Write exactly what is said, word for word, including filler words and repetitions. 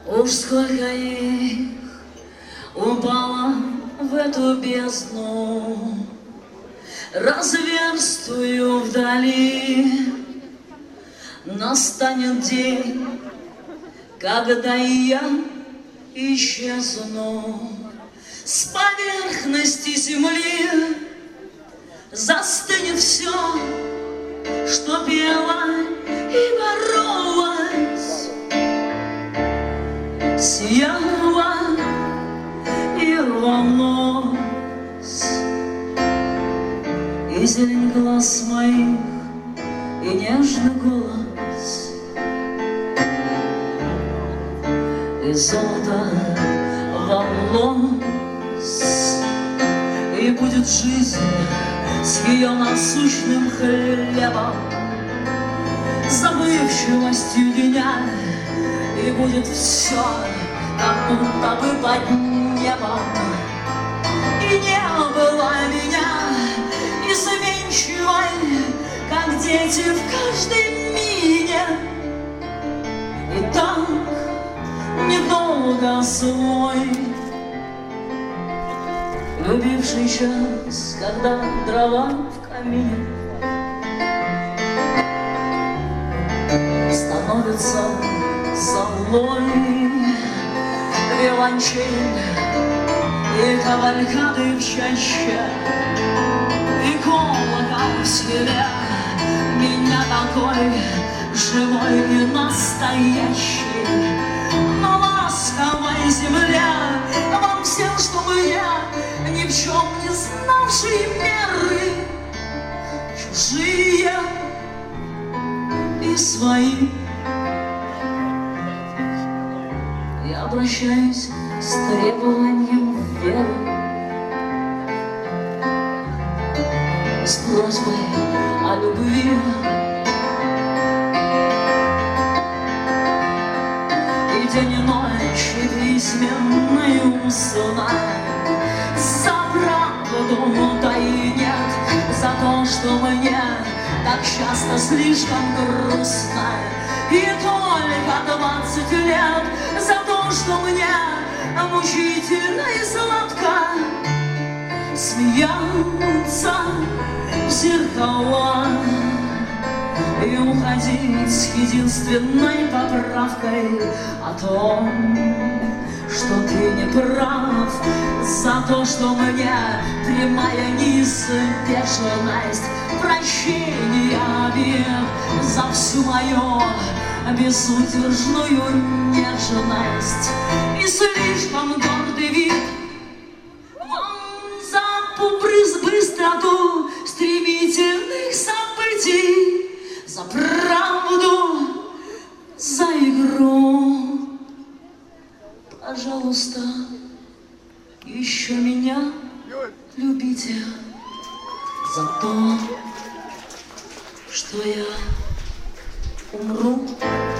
Уж сколько их упало в эту бездну, разверстую вдали. Настанет день, когда и я исчезну с поверхности земли. Застынет все, что пело и боролось, сияла и рвалось, и зелень глаз моих, и нежный голос, и золото волос, и будет жизнь с ее насущным хлебом, забывчивостью дня, и будет все, как будто бы под небом. И не было меня изменчивой, как дети в каждой мине, и так недолго свой любивший час, когда дрова в камине становится золой. Виолончель и кавалькады в чаще, и колокол в селе меня такой живой и настоящий. На ласковой земле вам всем, чтобы я ни в чем не знавшие меры, чужие и свои. Я обращаюсь с требованием веры, с просьбой о любви. И день и ночь, и письменные устна, за правду, да и нет, за то, что мне так часто слишком грустно. И только двадцать лет за то, что мне мучительно и сладко смеяться в зеркала и уходить с единственной поправкой о том, что ты не прав, за то, что мне прямая неизбежность прощения обет, за всю мою безудержную нежность и слишком гордый вид вам за быстроту стремительных событий, за правду, за игру. Пожалуйста, еще меня любите за то, что я умру.